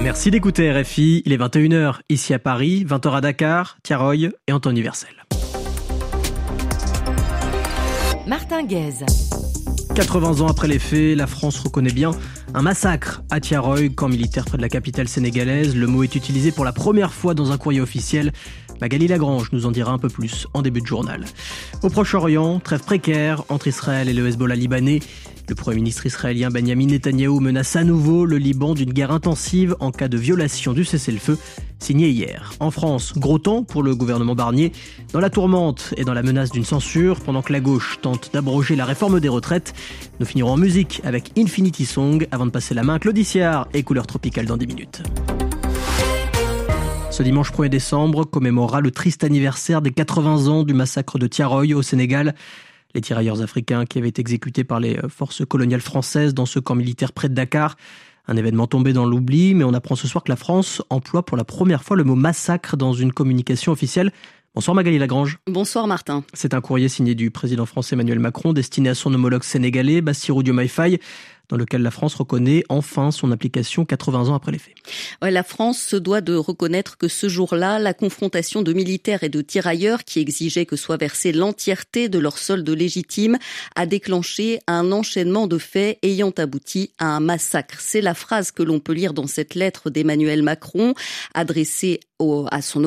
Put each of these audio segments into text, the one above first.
Merci d'écouter RFI, il est 21h ici à Paris, 20h à Dakar, Tiaroy et en temps universel. Martin Guez. 80 ans après les faits, la France reconnaît bien un massacre à Tiaroy, camp militaire près de la capitale sénégalaise. Le mot est utilisé pour la première fois dans un courrier officiel. Magali Lagrange nous en dira un peu plus en début de journal. Au Proche-Orient, trêve précaire entre Israël et le Hezbollah libanais. Le Premier ministre israélien Benjamin Netanyahou menace à nouveau le Liban d'une guerre intensive en cas de violation du cessez-le-feu, signé hier. En France, gros temps pour le gouvernement Barnier, dans la tourmente et dans la menace d'une censure, pendant que la gauche tente d'abroger la réforme des retraites. Nous finirons en musique avec Infinity Song, avant de passer la main à Claude Siard et Couleur Tropicale dans 10 minutes. Ce dimanche 1er décembre commémorera le triste anniversaire des 80 ans du massacre de Tiaroy au Sénégal. Les tirailleurs africains qui avaient été exécutés par les forces coloniales françaises dans ce camp militaire près de Dakar. Un événement tombé dans l'oubli, mais on apprend ce soir que la France emploie pour la première fois le mot massacre dans une communication officielle. Bonsoir Magali Lagrange. Bonsoir Martin. C'est un courrier signé du président français Emmanuel Macron destiné à son homologue sénégalais Bassirou Diomaye Faye, dans lequel la France reconnaît enfin son application 80 ans après les faits. Ouais, la France se doit de reconnaître que ce jour-là, la confrontation de militaires et de tirailleurs qui exigeaient que soit versée l'entièreté de leur solde légitime a déclenché un enchaînement de faits ayant abouti à un massacre. C'est la phrase que l'on peut lire dans cette lettre d'Emmanuel Macron adressée à son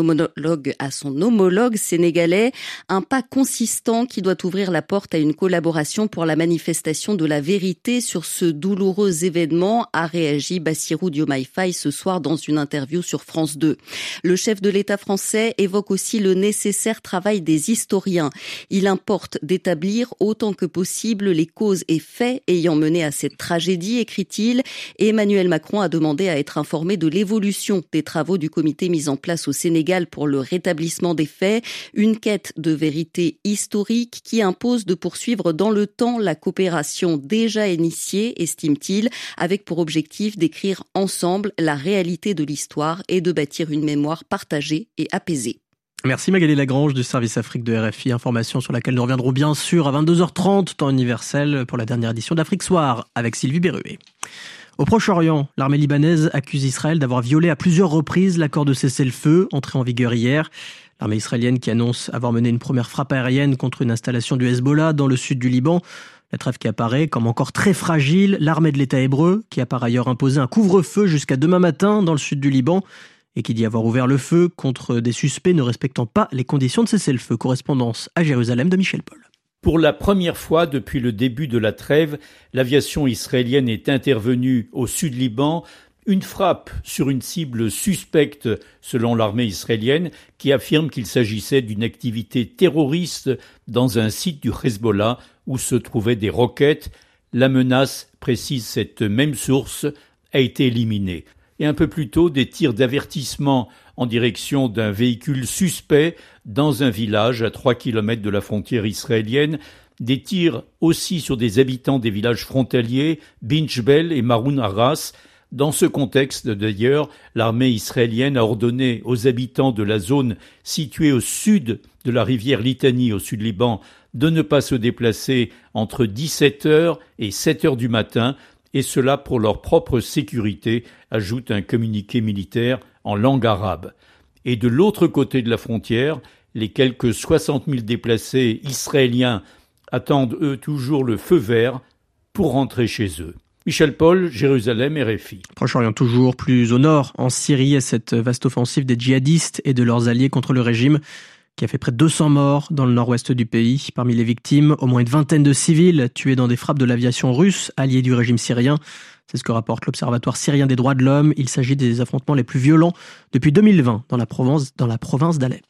homologue sénégalais, un pas consistant qui doit ouvrir la porte à une collaboration pour la manifestation de la vérité sur ce douloureux événement, a réagi Bassirou Diomaye Faye ce soir dans une interview sur France 2. Le chef de l'État français évoque aussi le nécessaire travail des historiens. Il importe d'établir autant que possible les causes et faits ayant mené à cette tragédie, écrit-il. Et Emmanuel Macron a demandé à être informé de l'évolution des travaux du comité mis en place au Sénégal pour le rétablissement des faits, une quête de vérité historique qui impose de poursuivre dans le temps la coopération déjà initiée, estime-t-il, avec pour objectif d'écrire ensemble la réalité de l'histoire et de bâtir une mémoire partagée et apaisée. Merci Magali Lagrange du service Afrique de RFI, information sur laquelle nous reviendrons bien sûr à 22h30, temps universel, pour la dernière édition d'Afrique Soir avec Sylvie Berruet. Au Proche-Orient, l'armée libanaise accuse Israël d'avoir violé à plusieurs reprises l'accord de cessez-le-feu, entré en vigueur hier. L'armée israélienne qui annonce avoir mené une première frappe aérienne contre une installation du Hezbollah dans le sud du Liban. La trêve qui apparaît comme encore très fragile. L'armée de l'État hébreu, qui a par ailleurs imposé un couvre-feu jusqu'à demain matin dans le sud du Liban, et qui dit avoir ouvert le feu contre des suspects ne respectant pas les conditions de cessez-le-feu. Correspondance à Jérusalem de Michel Paul. Pour la première fois depuis le début de la trêve, l'aviation israélienne est intervenue au sud Liban. Une frappe sur une cible suspecte, selon l'armée israélienne, qui affirme qu'il s'agissait d'une activité terroriste dans un site du Hezbollah où se trouvaient des roquettes. La menace, précise cette même source, a été éliminée. Et un peu plus tôt, des tirs d'avertissement en direction d'un véhicule suspect dans un village à 3 km de la frontière israélienne. Des tirs aussi sur des habitants des villages frontaliers, Binchbel et Maroun Arras. Dans ce contexte, d'ailleurs, l'armée israélienne a ordonné aux habitants de la zone située au sud de la rivière Litani, au sud Liban, de ne pas se déplacer entre 17h et 7h du matin, et cela pour leur propre sécurité, ajoute un communiqué militaire en langue arabe. Et de l'autre côté de la frontière, les quelques 60 000 déplacés israéliens attendent eux toujours le feu vert pour rentrer chez eux. Michel Paul, Jérusalem, RFI. Proche-Orient toujours, plus au nord, en Syrie, et cette vaste offensive des djihadistes et de leurs alliés contre le régime qui a fait près de 200 morts dans le nord-ouest du pays. Parmi les victimes, au moins une vingtaine de civils tués dans des frappes de l'aviation russe, alliée du régime syrien. C'est ce que rapporte l'Observatoire syrien des droits de l'homme. Il s'agit des affrontements les plus violents depuis 2020 dans la province d'Alep.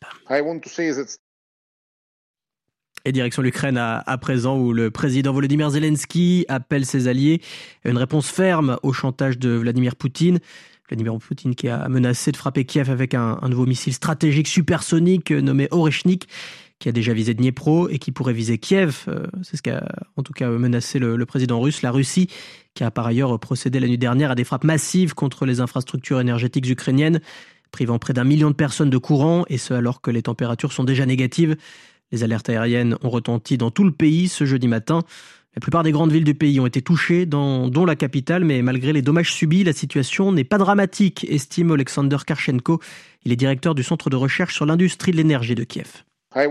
Et direction l'Ukraine à présent, où le président Volodymyr Zelensky appelle ses alliés à une réponse ferme au chantage de Vladimir Poutine. Vladimir Poutine qui a menacé de frapper Kiev avec un nouveau missile stratégique supersonique nommé Oreshnik, qui a déjà visé Dniepro et qui pourrait viser Kiev. C'est ce qu'a en tout cas menacé le président russe. La Russie qui a par ailleurs procédé la nuit dernière à des frappes massives contre les infrastructures énergétiques ukrainiennes, privant près d'1 million de personnes de courant, et ce alors que les températures sont déjà négatives. Les alertes aériennes ont retenti dans tout le pays ce jeudi matin. La plupart des grandes villes du pays ont été touchées, dont la capitale, mais malgré les dommages subis, la situation n'est pas dramatique, estime Alexander Karchenko. Il est directeur du Centre de recherche sur l'industrie de l'énergie de Kiev.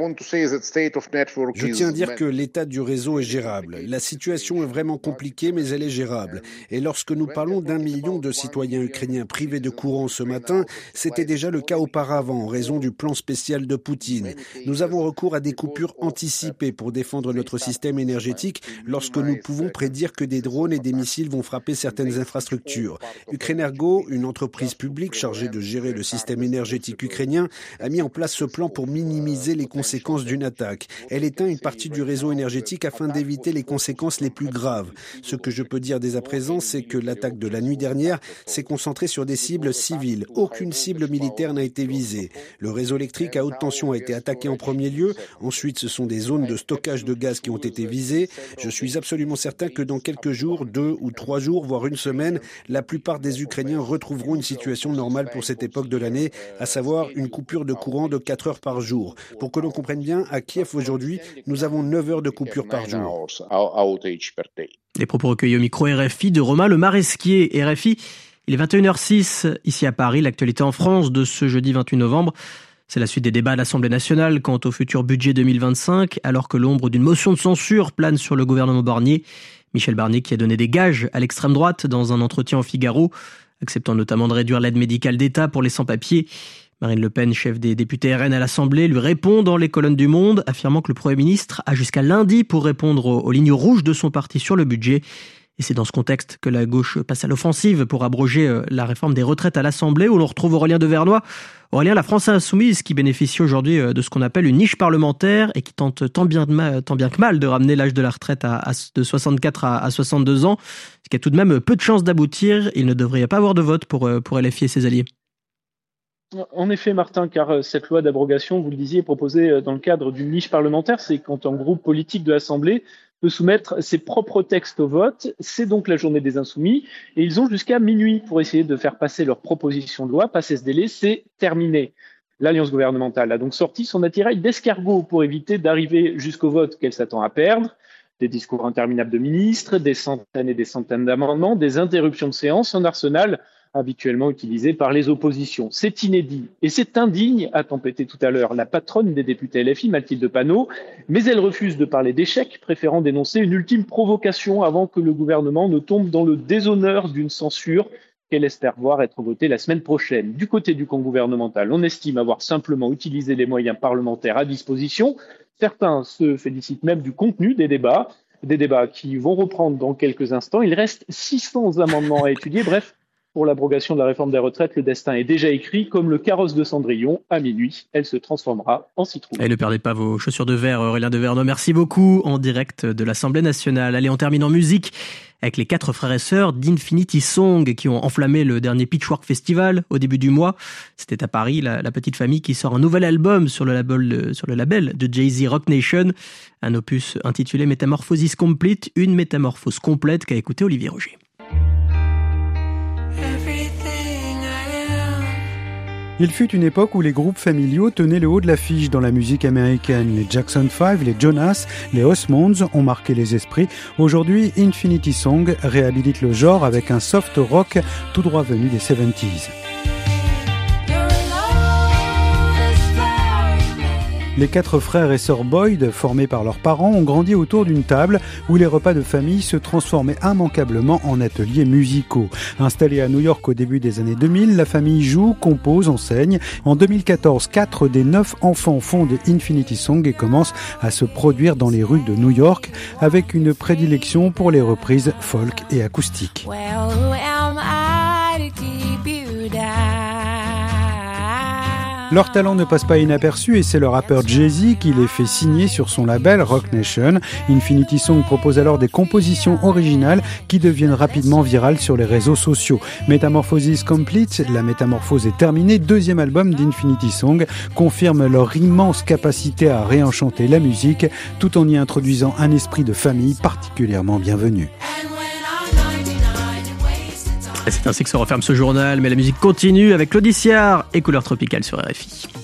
Je tiens à dire que l'état du réseau est gérable. La situation est vraiment compliquée, mais elle est gérable. Et lorsque nous parlons d'1 million de citoyens ukrainiens privés de courant ce matin, c'était déjà le cas auparavant en raison du plan spécial de Poutine. Nous avons recours à des coupures anticipées pour défendre notre système énergétique lorsque nous pouvons prédire que des drones et des missiles vont frapper certaines infrastructures. Ukrenergo, une entreprise publique chargée de gérer le système énergétique ukrainien, a mis en place ce plan pour minimiser les conséquences d'une attaque. Elle éteint une partie du réseau énergétique afin d'éviter les conséquences les plus graves. Ce que je peux dire dès à présent, c'est que l'attaque de la nuit dernière s'est concentrée sur des cibles civiles. Aucune cible militaire n'a été visée. Le réseau électrique à haute tension a été attaqué en premier lieu. Ensuite, ce sont des zones de stockage de gaz qui ont été visées. Je suis absolument certain que dans quelques jours, 2 ou 3 jours, voire une semaine, la plupart des Ukrainiens retrouveront une situation normale pour cette époque de l'année, à savoir une coupure de courant de 4 heures par jour. Pour que l'on comprenne bien, à Kiev aujourd'hui, nous avons 9 heures de coupure par jour. Les propos recueillis au micro RFI de Romain Le Maresquier. RFI, il est 21h06 ici à Paris. L'actualité en France de ce jeudi 28 novembre. C'est la suite des débats à l'Assemblée nationale quant au futur budget 2025, alors que l'ombre d'une motion de censure plane sur le gouvernement Barnier. Michel Barnier qui a donné des gages à l'extrême droite dans un entretien au Figaro, acceptant notamment de réduire l'aide médicale d'État pour les sans-papiers. Marine Le Pen, chef des députés RN à l'Assemblée, lui répond dans les colonnes du Monde, affirmant que le Premier ministre a jusqu'à lundi pour répondre aux lignes rouges de son parti sur le budget. Et c'est dans ce contexte que la gauche passe à l'offensive pour abroger la réforme des retraites à l'Assemblée, où l'on retrouve Aurélien Devernois. Aurélien, la France insoumise qui bénéficie aujourd'hui de ce qu'on appelle une niche parlementaire et qui tente tant bien que mal de ramener l'âge de la retraite de 64 à 62 ans, ce qui a tout de même peu de chances d'aboutir. Il ne devrait pas avoir de vote pour LFI et ses alliés. En effet, Martin, car cette loi d'abrogation, vous le disiez, est proposée dans le cadre d'une niche parlementaire. C'est quand un groupe politique de l'Assemblée peut soumettre ses propres textes au vote. C'est donc la journée des Insoumis. Et ils ont jusqu'à minuit pour essayer de faire passer leur proposition de loi. Passer ce délai, c'est terminé. L'Alliance gouvernementale a donc sorti son attirail d'escargot pour éviter d'arriver jusqu'au vote qu'elle s'attend à perdre. Des discours interminables de ministres, des centaines et des centaines d'amendements, des interruptions de séance, un arsenal habituellement utilisé par les oppositions. C'est inédit et c'est indigne, a tempêté tout à l'heure la patronne des députés LFI, Mathilde Panot, mais elle refuse de parler d'échec, préférant dénoncer une ultime provocation avant que le gouvernement ne tombe dans le déshonneur d'une censure qu'elle espère voir être votée la semaine prochaine. Du côté du camp gouvernemental, on estime avoir simplement utilisé les moyens parlementaires à disposition. Certains se félicitent même du contenu des débats qui vont reprendre dans quelques instants. Il reste 600 amendements à étudier. Bref, pour l'abrogation de la réforme des retraites, le destin est déjà écrit. Comme le carrosse de Cendrillon, à minuit, elle se transformera en citrouille. Et ne perdez pas vos chaussures de verre, Aurélien Devernois. Merci beaucoup, en direct de l'Assemblée nationale. Allez, on termine en musique avec les 4 frères et sœurs d'Infinity Song qui ont enflammé le dernier Pitchfork Festival au début du mois. C'était à Paris, la petite famille qui sort un nouvel album sur le label de Jay-Z Rock Nation. Un opus intitulé Metamorphosis Complete, une métamorphose complète qu'a écouté Olivier Roger. Il fut une époque où les groupes familiaux tenaient le haut de l'affiche dans la musique américaine. Les Jackson 5, les Jonas, les Osmonds ont marqué les esprits. Aujourd'hui, Infinity Song réhabilite le genre avec un soft rock tout droit venu des 70s. Les 4 frères et sœurs Boyd, formés par leurs parents, ont grandi autour d'une table où les repas de famille se transformaient immanquablement en ateliers musicaux. Installée à New York au début des années 2000, la famille joue, compose, enseigne. En 2014, 4 des 9 enfants fondent Infinity Song et commencent à se produire dans les rues de New York avec une prédilection pour les reprises folk et acoustiques. Leur talent ne passe pas inaperçu et c'est le rappeur Jay-Z qui les fait signer sur son label Rock Nation. Infinity Song propose alors des compositions originales qui deviennent rapidement virales sur les réseaux sociaux. Metamorphosis Complete, la métamorphose est terminée, 2e album d'Infinity Song, confirme leur immense capacité à réenchanter la musique tout en y introduisant un esprit de famille particulièrement bienvenu. C'est ainsi que se referme ce journal, mais la musique continue avec Claude Iciard et Couleur Tropicale sur RFI.